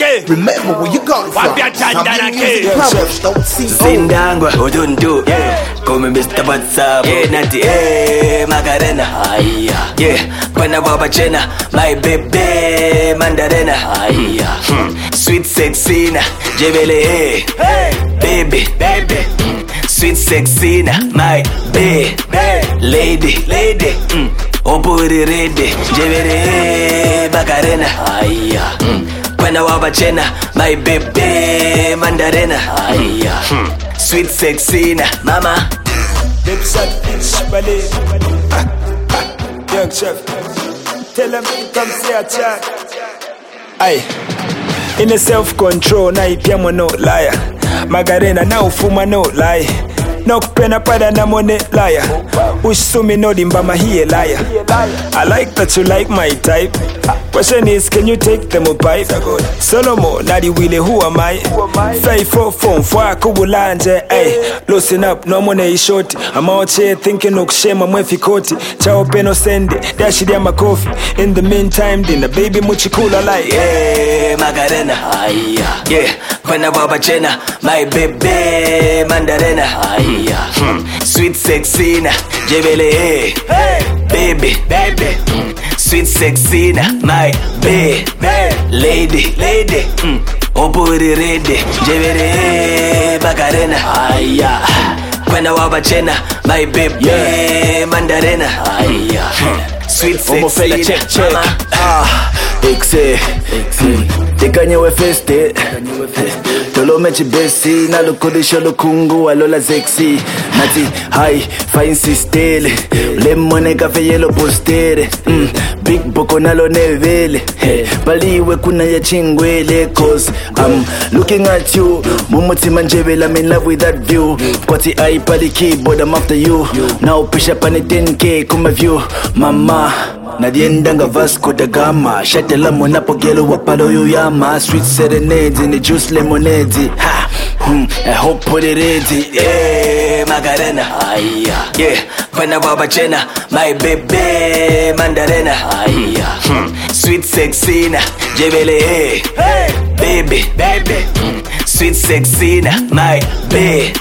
ke. Remember where you got it from. Wapya chandana ke. Don't see Zindangwa udundu Come Mr. WhatsApp Nati Macarena Kwana baba chena My baby Mandarena Sweet sexina Jebele Baby Sweet sexina My baby Lady Opuri ready Jebele Macarena Kwana baba chena My baby Mandarena Sweet sexina Mama Big shot, ballet. Young chef, tell him come say a chat. Aye, in a self-control, na ipiamo no liar. Magarena na ufuma no lie. Knock pen up na money liar. Usumi no dimbama he a liar. I like that you like my type. Question is, can you take them a pipe? Solomo, nadi wile, who am I? 5 4 phone, 4 kubulanje. Ay, loosen up, no money is short. I'm out here thinking of shame, I'm fikoti. Chao peno sende, dashi dia makofi. In the meantime, dinner baby muchikula like. Yeah, Macarena. Kwana baba chena, my baby Mandarena. Sweet sexina, Jebele. Baby. Sweet sexina, my baby. Lady. Opuri ready, Jebele Macarena. Kwana baba chena, my baby Mandarena. Sweet sexina, check. Exe Tekanye we feste Tolo mechi besi Nalo kodisho lukungu Alola sexy Nati high Fine sistele Lemone kafe yelo postere Big boko nalo nevele Baliwe kuna ya chingwele Cause I'm looking at you Mumuti manjebel I'm in love with that view Kwati I pali keyboard I'm after you Now pisha pani 10K kuma view Mama Nadiendanga Vasco da Gama Shatela monapogelo wapalo yuyama Sweet serenades in the juice lemonade I hope put it ready Macarena Kwana baba chena My baby Mandarena Sweet sexina Jebele Baby Sweet sexina My baby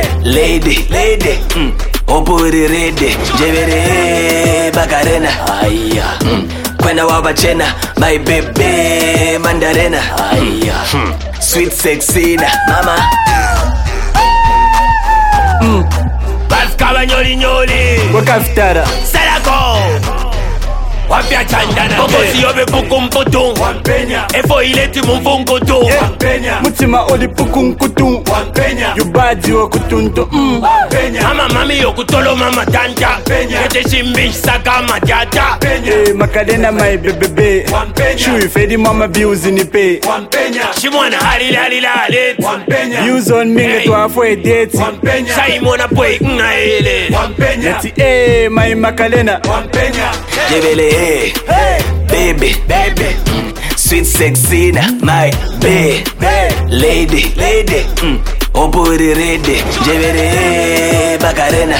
Lady Opuri ready Jebele Macarena Kwana baba chena My baby Mandarena Sweet sexina Mama Baskaba nyoli Wakaftara Salako Wapya chandana Bokosi yobe pukumputu Efo ileti mumfunkutu Mutima oli pukunkutu Yubadi wa kutunto Mama mami yokutolo mama tanta Kete shimbisha kama jata Macarena my baby Shui fedi mama views in the pay Shimwana halilalilalit Views on me get halfway date Shaimona pwe ngaile Neti my Macarena Jebele Baby Sweet sexina My baby Lady Opuri ready Jebele Macarena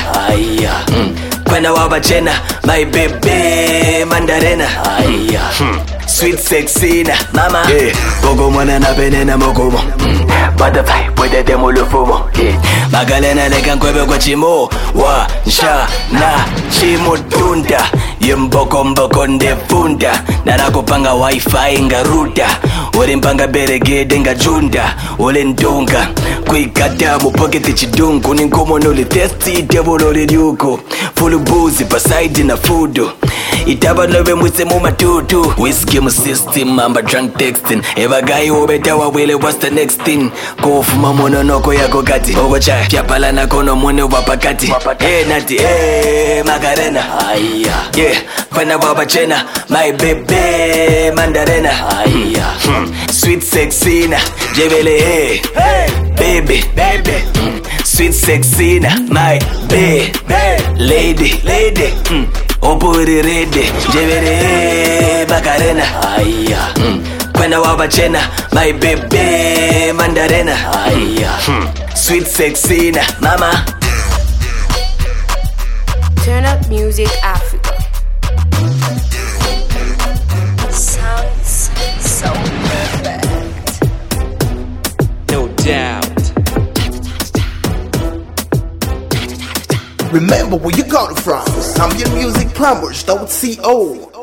Kwana baba chena My baby Mandarena Sweet sexina Mama Gogo mwana na penena mokomo Butterfly Pwede demo lufumo Magalena leka nkwebe kwa chimo Wa nsha na chimo tunda Mboko ndefunda Narakupanga wifi ngaruda Ule mpanga beregede ngajunda Ule ndunga Kuikata mupoketi chidungu Ninkomo nuli testi Devo nuli lyuko Fulu buzi pasaidi na fudu Itaba nove mwise mumatutu Whiskey mu system Amba drunk texting Eva gai ubeta wawele what's the next thing Kufuma mono noko yako kati Ogo chai Pyapala na kono mwone wapakati Nati Macarena Kwana baba chena My baby Mandarena Sweet sexina Jebele Baby Sweet sexina My baby Lady Opuri ready Jebele Macarena Kwana baba chena My baby Mandarena Sweet sexina Mama Turn Up Music Africa. Sounds so perfect. Remember where you got it from. I'm your music plumbers, don't see old.